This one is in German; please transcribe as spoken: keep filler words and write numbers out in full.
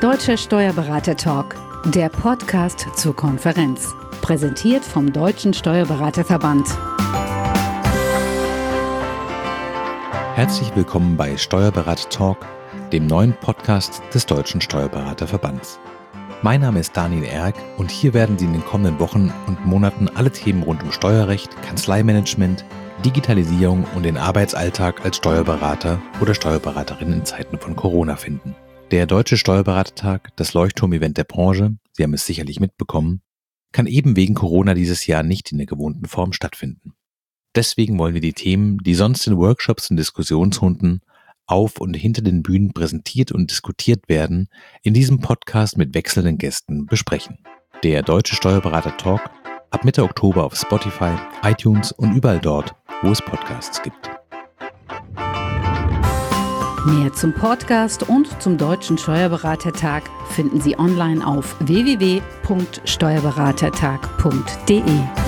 Deutscher Steuerberater-Talk, der Podcast zur Konferenz. Präsentiert vom Deutschen Steuerberaterverband. Herzlich willkommen bei Steuerberater-Talk, dem neuen Podcast des Deutschen Steuerberaterverbands. Mein Name ist Daniel Erck und hier werden Sie in den kommenden Wochen und Monaten alle Themen rund um Steuerrecht, Kanzleimanagement, Digitalisierung und den Arbeitsalltag als Steuerberater oder Steuerberaterin in Zeiten von Corona finden. Der Deutsche Steuerberatertag, das Leuchtturm-Event der Branche, Sie haben es sicherlich mitbekommen, kann eben wegen Corona dieses Jahr nicht in der gewohnten Form stattfinden. Deswegen wollen wir die Themen, die sonst in Workshops und Diskussionsrunden auf und hinter den Bühnen präsentiert und diskutiert werden, in diesem Podcast mit wechselnden Gästen besprechen. Der Deutsche Steuerberater-Talk ab Mitte Oktober auf Spotify, iTunes und überall dort, wo es Podcasts gibt. Mehr zum Podcast und zum Deutschen Steuerberatertag finden Sie online auf w w w punkt steuerberatertag punkt d e.